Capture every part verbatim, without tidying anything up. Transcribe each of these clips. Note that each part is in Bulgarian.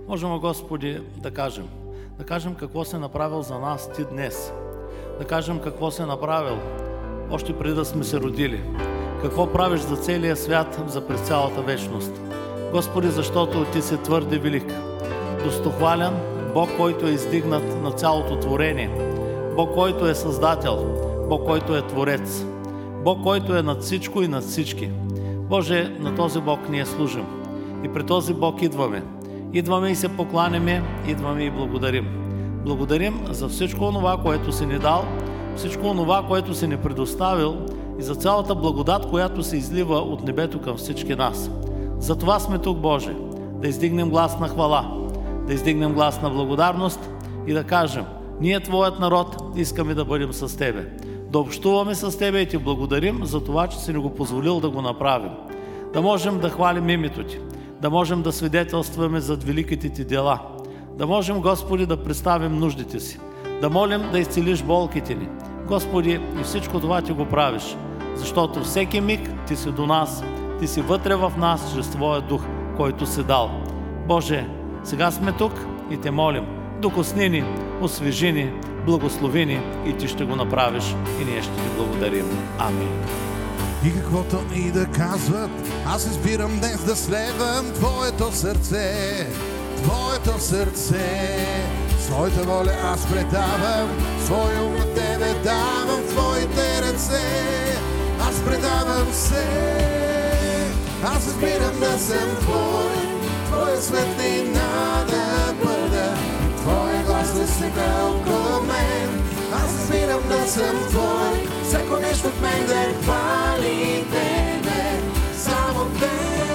Можем, Господи, да кажем. Да кажем какво си направил за нас Ти днес. Да кажем какво си направил още преди да сме се родили. Какво правиш за целия свят, за през цялата вечност. Господи, защото Ти си твърде велик. Достохвален Бог, който е издигнат на цялото творение. Бог, който е Създател. Бог, който е Творец. Бог, който е над всичко и над всички. Боже, на този Бог ние служим. И при този Бог идваме. Идваме и се покланяме, идваме и благодарим. Благодарим за всичко онова, което си ни дал, всичко онова, което си ни предоставил и за цялата благодат, която се излива от небето към всички нас. За това сме тук, Боже, да издигнем глас на хвала, да издигнем глас на благодарност и да кажем: ние, Твоят народ, искаме да бъдем с Тебе. Да общуваме с Тебе и Ти благодарим за това, че си ни го позволил да го направим. Да можем да хвалим името Ти, да можем да свидетелстваме за великите Ти дела, да можем, Господи, да представим нуждите си, да молим да изцелиш болките ни. Господи, и всичко това Ти го правиш, защото всеки миг Ти си до нас, Ти си вътре в нас чрез Твоя дух, който си дал. Боже, сега сме тук и Те молим: докосни ни, освежи ни, благослови ни и Ти ще го направиш и ние ще Ти благодарим. Амин. И каквото и да казват, аз избирам днес да следвам Твоето сърце, Твоето сърце. Своята воля аз предавам, своя ум на Тебе давам в Твоите ръце. Аз предавам се, аз избирам да съм Твой, Твоя светлина да бъда, Твоя глас да се да около мен. Аз избирам да съм Твой, всяко нещо в мен да хвали Тебе, само Тебе.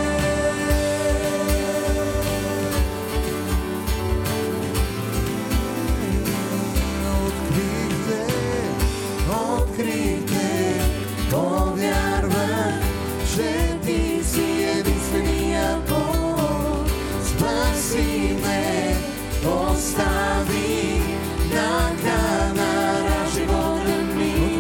Открихте, открихте, повярвах, че Ти си единствения Бог. Спаси ме, остави на канара живота ми.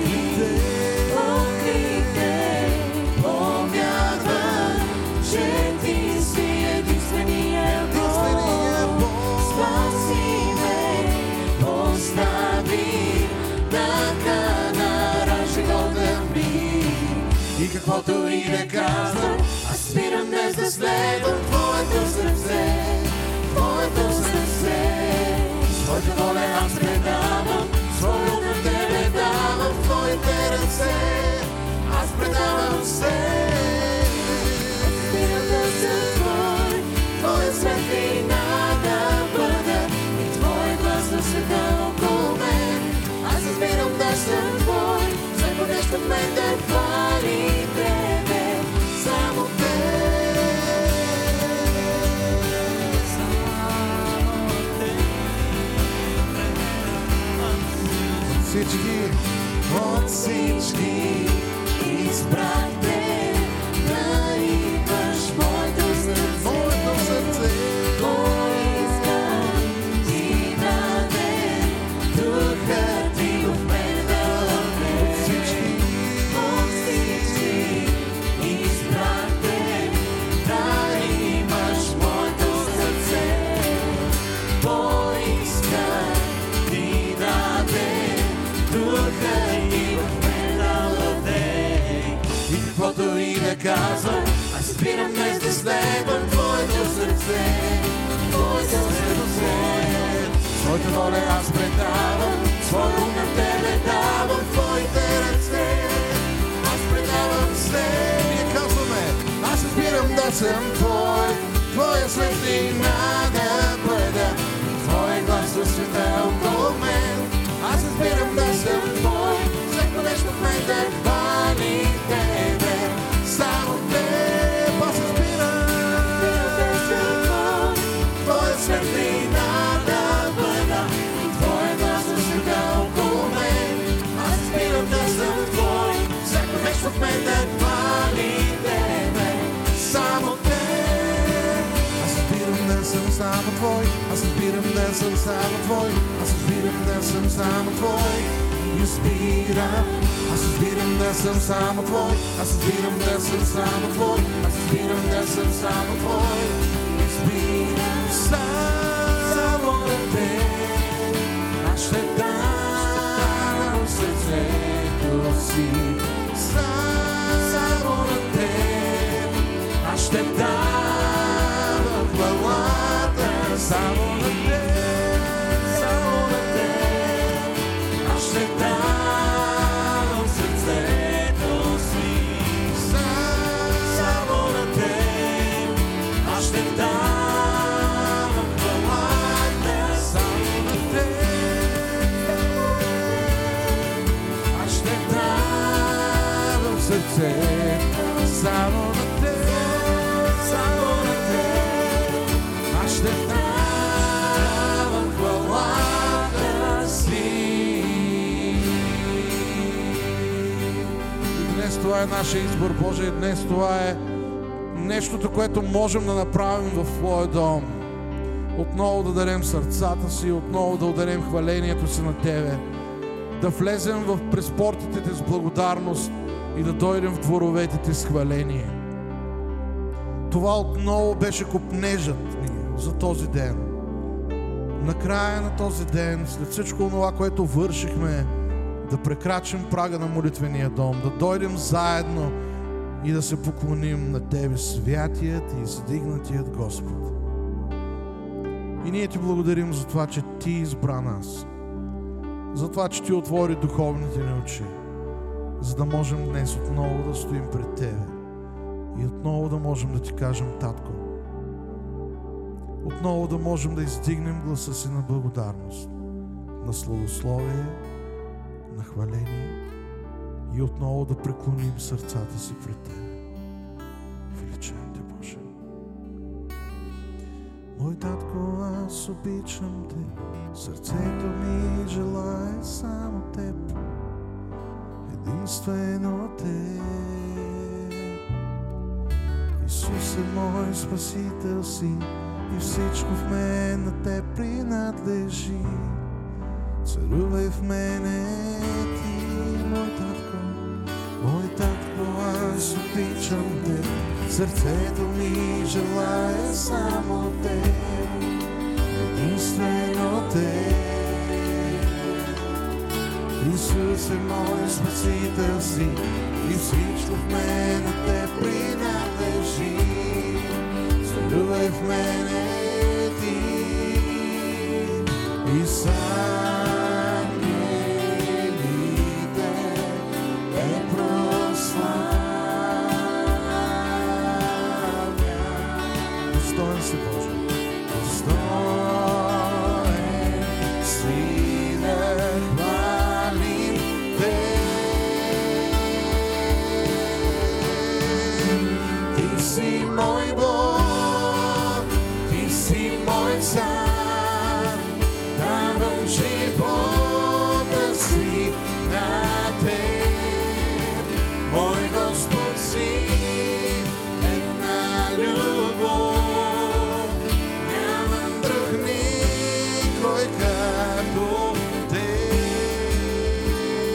Открихте, повярвах, че Ти си единствения Бог. Спаси ме, остави на канара живота ми. И каквото и да казвам, аз спирам днес да следвам Твоето сърце, Твоето сърце. Своята воля аз предавам, своя ум на Тебе давам в Твоите ръце. Аз предавам се, спирам да съм Твой, Твоя светлина да бъда и Твой глас да се да около мен. Аз избирам да съм Твой, всяко нещо в мен да хвали Тебе, само Тебе. Всички, от всички избрах Те, да идваш в моето сърце, моето сърце. Кой иска Ти даде, духа Ти в мен да лъвне. От всички, от всички избрах Те, да имаш моето сърце. Кой иска Ти даде, духа Ти в мен да лъвне. И каквото и да казвам, аз спирам днес да следвам Твоето сърце, Твоето сърце. Своята воля аз предавам, своя ум на Тебе давам в Твоите ръце. Аз предавам се, ние казваме, аз избирам да съм Твой, Твоя светлина да бъда, Твоя глас да се да около мен. Аз избирам да съм Твой, всяко нещо в мен да хвали Тебе, само Тебе. Аз избирам да съм Твой, Твоя светлина да бъда и Твоя глас да се да около мен. Аз избирам да съм Твой, всяко нещо в мен да хвали Тебе, само Тебе. Аз избирам да съм само Твой, аз избирам да съм само Твой, аз избирам да съм само Твой. Избирам, аз избирам да съм само Твой, аз избирам да съм само Твой, аз избирам да съм само Твой. Избирам само си. Само на теб аз ще давам хвалата. Само на теб, само на теб аз ще давам сърцето си. Само на теб аз ще давам хвалата. Само на теб аз ще давам сърцето. Само на теб, само на теб аз ще давам хвалата си. И днес това е нашия избор, Боже. Днес това е нещото, което можем да направим в Твоя дом. Отново да дарем сърцата си, отново да ударем хвалението си на Тебе. Да влезем в през портите Ти с благодарност и да дойдем в дворовете Ти с хваление. Това отново беше копнежът ни за този ден. Накрая на този ден, след всичко това, което вършихме, да прекрачим прага на молитвения дом, да дойдем заедно и да се поклоним на Тебе, святият и издигнатият Господ. И ние Ти благодарим за това, че Ти избра нас, за това, че Ти отвори духовните ни очи, за да можем днес отново да стоим пред Тебе и отново да можем да Ти кажем: Татко. Отново да можем да издигнем гласа си на благодарност, на славословие, на хваление и отново да преклоним сърцата си пред Тебе. Величаем Те, Боже. Мой Татко, аз обичам Те, сърцето ми желае само Теб, единствено Теб. Исус е мой Спасител си и всичко в мен на Теб принадлежи. Царувай в мене Ти, мой Татко, мой Татко, аз обичам Те, сърцето ми желае само Теб, единствено Теб. Исус е мой Спасител си и всичко в мен на Теб принадлежи. Царувай в мене Ти и с ангелите Те прославя. Достоен си, Боже, достоен си да хвалим Те. Ти си мой Бог, Ти си мой Цар, давам живота си на Теб. Мой Господ си една любов, нямам друг никой като Теб.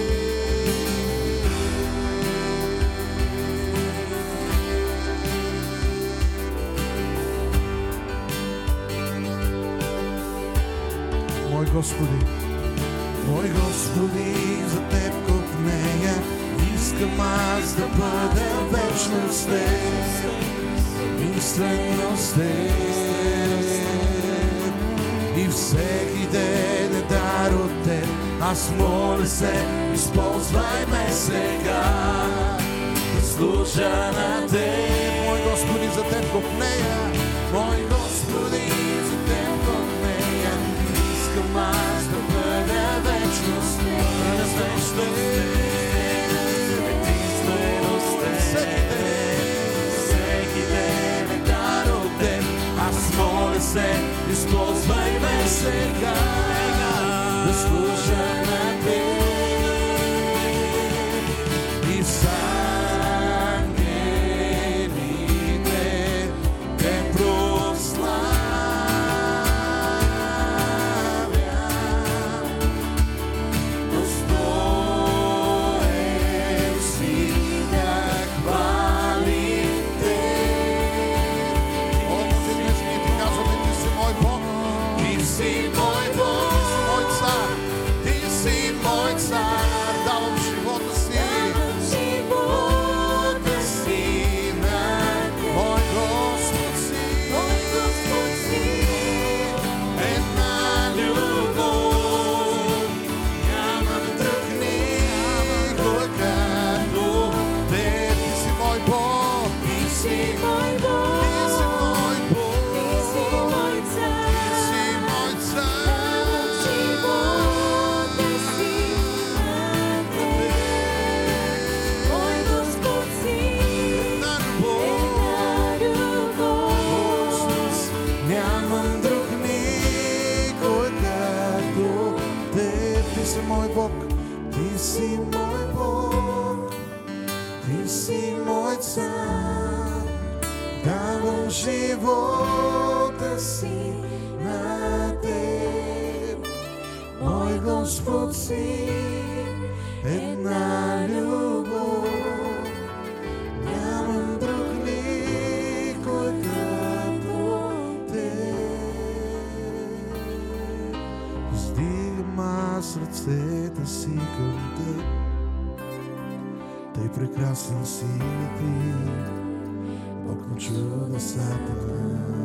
Мой Господи, мой Господи, за Теб копнея, искам аз да бъда вечно с Теб, единствено с Теб. И всеки ден е дар от Теб, аз моля се, използвай ме сега, да служа на Теб. Мой Господи, за Теб копнея, мой Господи, за Теб копнея, искам аз да бъда вечно с Теб, вечно с Теб, единствено с Теб. Всеки ден, всеки ден е дар от Теб, аз моля се, използвай ме сега, да служа на Теб. И с ангелите Те прославя. Достоен си да хвалим Те. От днес ние Ти казваме: Ти си мой Бог, Ти си мой Бог, мой Цар, Ти си мой Цар. Давам живота си, мой Бог, Ти си мой Бог, Ти си мой цар. Давам живота си на Теб, мой Господ си, една любов. Нямам друг никой като Теб. Издигам аз ръцете си към Теб, Тъй прекрасен си Ти, Бог на чудесата.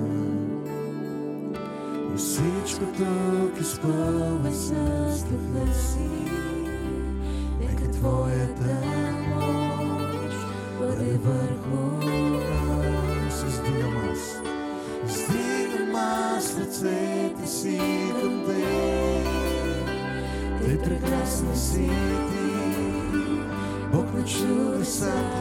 И всичко тук изпълва с духа си. Нека Твоята мощ бъде върху нас. Издигам аз, издигам аз ръцете си към Теб. Тъй прекрасна си Ти, Бог на чудесата.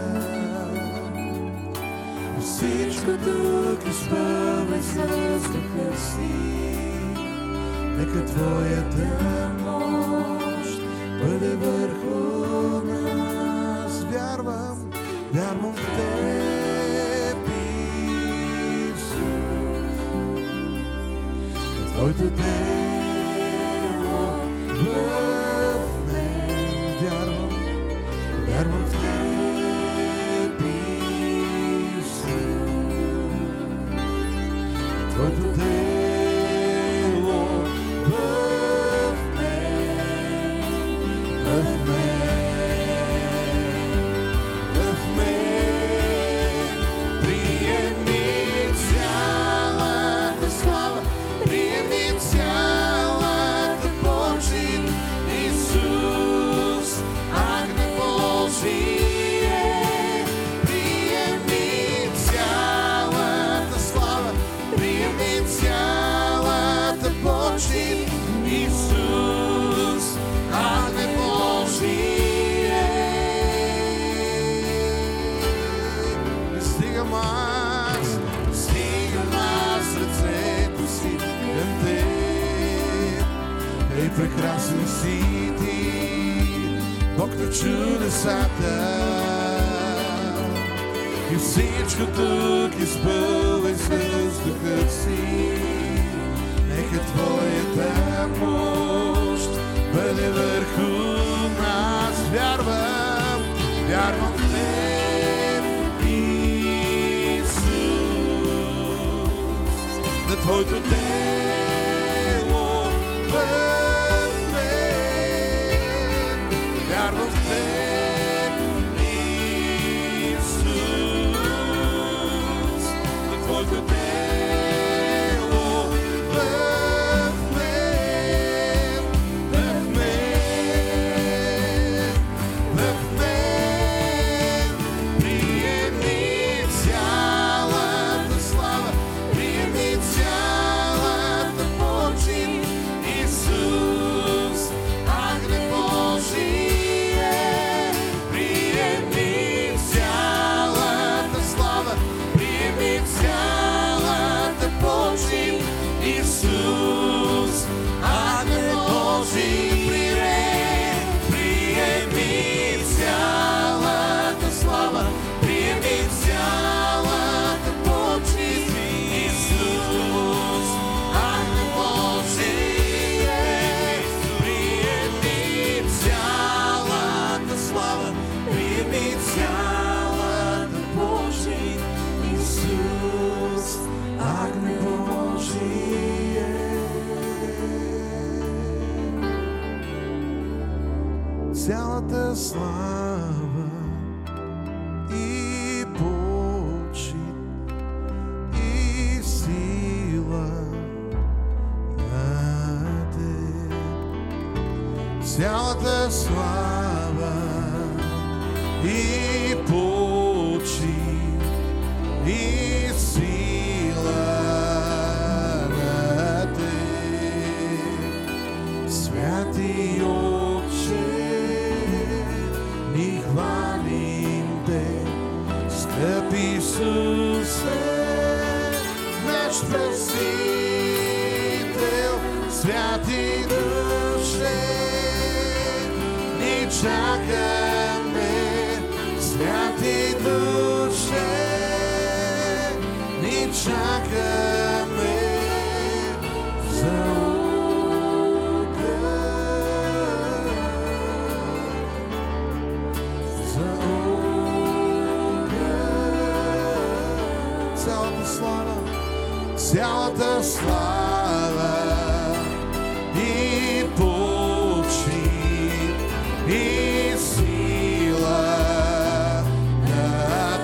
Всичко тук изпълва с духа си. Нека Твоята мощ бъде върху нас. Вярвам, вярвам в Теб, Исус, на Твоето тело в мен. Вярвам, вярвам в Теб, Исус, на Твоето тело в мен, в мен. Прекрасен си Ти, Бог на чудесата. И всичко тук изпълва с духа си. Нека Твоята мощ бъде върху нас. Вярвам, вярвам в Теб, Исус, на Твоето тело в вярвам в Теб, Исус, на Твоето тело в мен, в мен, в мен. Приеми цялата слава, приеми цялата почит, Исус, Агне Божий. Исус, Агне Божий, приеми цялата слава, приеми цялата почит. Исус, Агне Божий, приеми цялата слава, приеми цялата почит. Исус, Агне Божий. Цялата слава и почит и сила на Теб. Цялата слава и почит и сила на Теб. Святи Отче, ни хвалим Те, скъп Исусе, наш Спасител, святи душе. чакаме, Святи Душе, ни чакаме за ука, за ука. Цялата слава, цялата слава и почит и сила на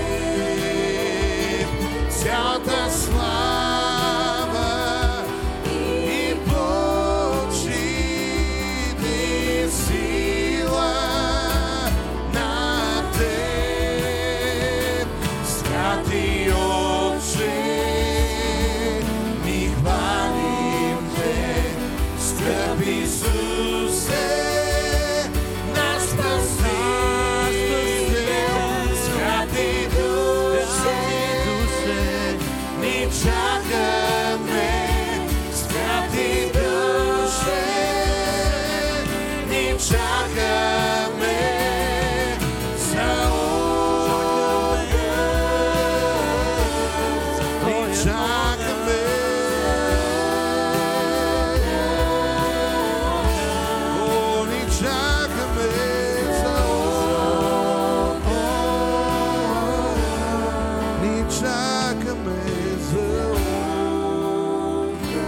Теб. Цялата слава и почит и сила на Теб. Святи Отче, ни хвалим Те, скъп Исусе, наш Спасител. Святи Душе, ни чакаме, Святи Душе, ни чакаме за ука, ни чакаме. О, ни чакаме за ука, ни чакаме за ука.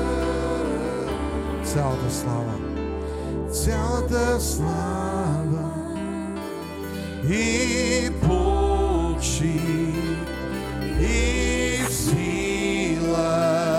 Цялата слава, цялата слава и почит и сила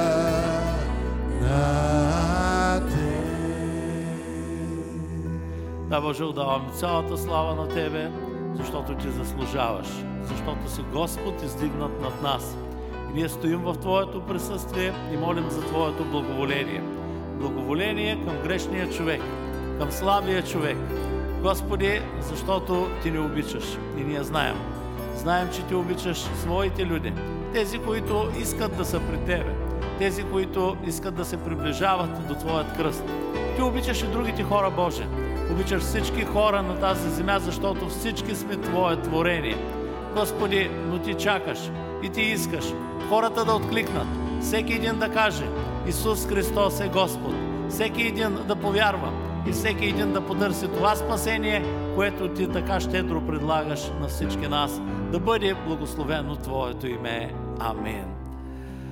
на Теб. Да, Боже, отдавам цялата слава на Тебе, защото Ти заслужаваш, защото си Господ, издигнат над нас. И ние стоим в Твоето присъствие и молим за Твоето благоволение. Благоволение към грешния човек, към слабия човек. Господи, защото Ти ни обичаш и ние знаем. Знаем, че Ти обичаш своите люди, тези, които искат да са при Тебе, тези, които искат да се приближават до Твоят кръст. Ти обичаш и другите хора, Боже. Обичаш всички хора на тази земя, защото всички сме Твое творение. Господи, но Ти чакаш и Ти искаш хората да откликнат, всеки един да каже: Исус Христос е Господ. Всеки един да повярва и всеки един да потърси това спасение, което Ти така щедро предлагаш на всички нас. Да бъде благословено Твоето име. Амин.